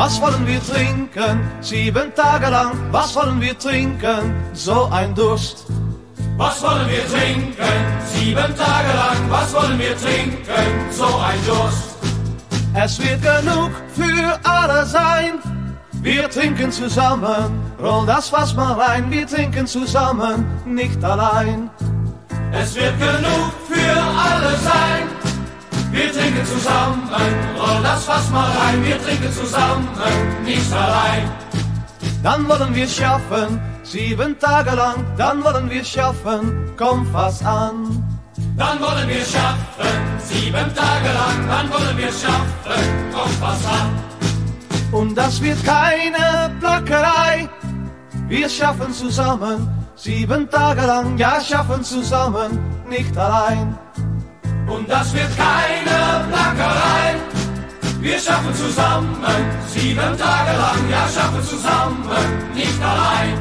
Was wollen wir trinken? 7 Tage lang. Was wollen wir trinken? So ein Durst. Was wollen wir trinken? 7 Tage lang. Was wollen wir trinken? So ein Durst. Es wird genug für alle sein. Wir trinken zusammen. Roll das Fass mal rein. Wir trinken zusammen, nicht allein. Es wird genug für alle sein. Wir trinken zusammen. Roll das Fass mal rein. Wir trinken zusammen, nicht allein. Dann wollen wir schaffen, 7 Tage lang. Dann wollen wir schaffen, komm Fass an. Dann wollen wir schaffen, 7 Tage lang. Dann wollen wir schaffen, komm Fass an. Und das wird keine Plackerei. Wir schaffen zusammen, 7 Tage lang. Ja, schaffen zusammen, nicht allein. Und das wird keine Plackerei. Wir schaffen zusammen, 7 Tage lang. Ja, schaffen zusammen, nicht allein.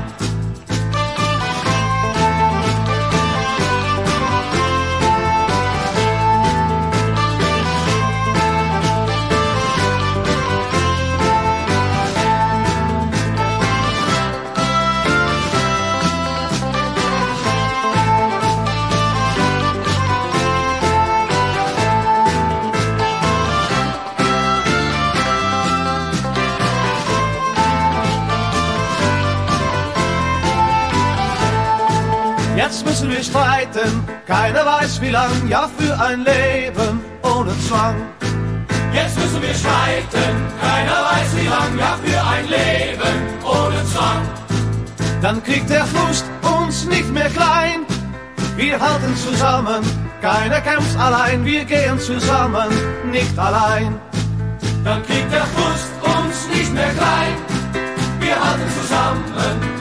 Jetzt müssen wir streiten, keiner weiß wie lang, ja für ein Leben ohne Zwang. Jetzt müssen wir streiten, keiner weiß wie lang, ja für ein Leben ohne Zwang. Dann kriegt der Frust uns nicht mehr klein, wir halten zusammen, keiner kämpft allein, wir gehen zusammen, nicht allein. Dann kriegt der Frust uns nicht mehr klein, wir halten zusammen,